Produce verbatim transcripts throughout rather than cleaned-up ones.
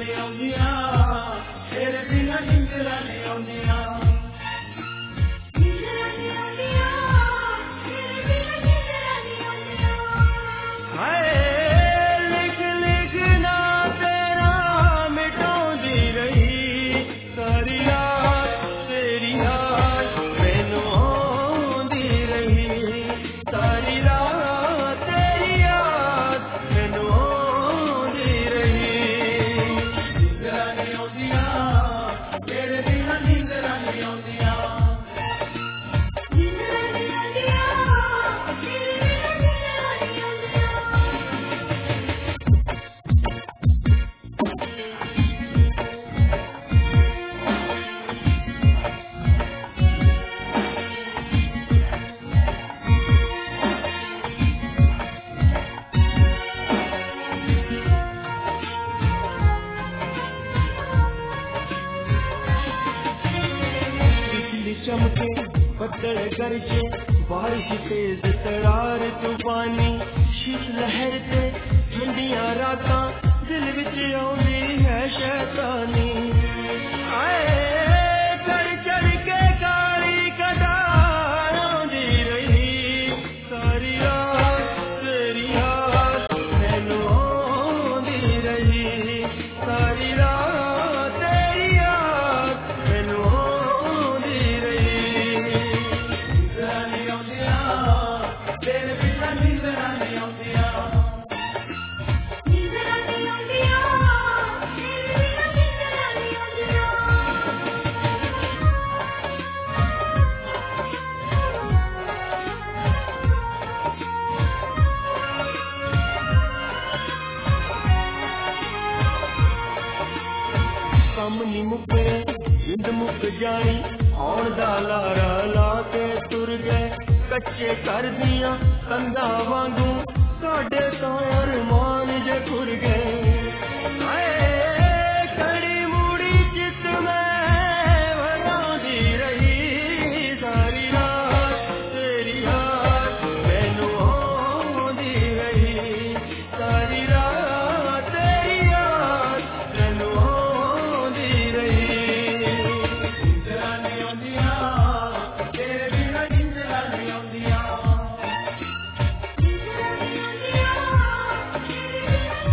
नहीं आउंदियां तेरे बिना नींदरां नहीं आउंदियां नींदरां नहीं आउंदियां तेरे बिना नींदरां नहीं आउंदियां हाय लिख लिख ना तेरा मिटाउंदी रही सारी रात तेरी याद मैनू आउंदी रही सारी रात तेरी याद मैनू आउंदी रही नींदरां नहीं आउंदियां तेरे बिना नींदरां नहीं आउंदियां नींदरां नहीं आउंदियां तेरे बिना नींदरां नहीं आउंदियां बिजली चमके बदल गरजे बारिश तेज तरार तूफानी शीत लहर ते ठंडियां रातां दिल विच आउंदी है शैतानी आए चढ़ चढ़ के काली कटार आउंदी रही सारी रात तेरी याद मैनू आउंदी रही सारी रात तेरी याद मैनू आउंदी रही नींदरां नहीं आउंदियां तेरे बिना नींदरां नहीं आउंदियां नींदरां नहीं आउंदियां तेरे बिना नींदरां नहीं आउंदियां कम नी मुके जिंद मुक जानी आउण दा लारा ला के तुर गए कच्चे कर दियां कंधा वांगू साडे तां अरमान जे खुर गए हाय कड़ी मूड़ी चित मैं भरांदी रही सारी रात तेरी याद मैनू आउंदी रही सारी रात तेरी याद मैनू आउंदी रही नींदरां नहीं आउंदियां तेरे बिना नींदरां नहीं आउंदियां नींदरां नहीं आउंदियां तेरे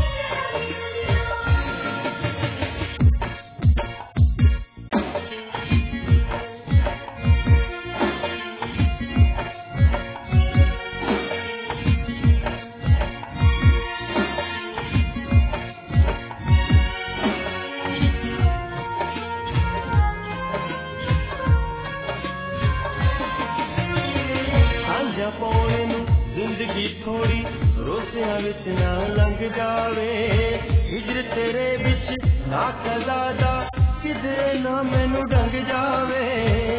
ਸਾਂਝਾ ਪਾਉਣੇ ਨੂੰ ਜ਼ਿੰਦਗੀ ਥੋੜੀ ਰੋਸਿਆਂ ਵਿੱਚ ਨਾ ਲੰਘ ਜਾਵੇ ਹਿਜਰ ਤੇਰੇ ਵਿੱਚ ਨਾ ਕਜ਼ਾਦਾ ਕਿਧਰੇ ਨਾ ਮੈਨੂੰ ਡੰਗ ਜਾਵੇ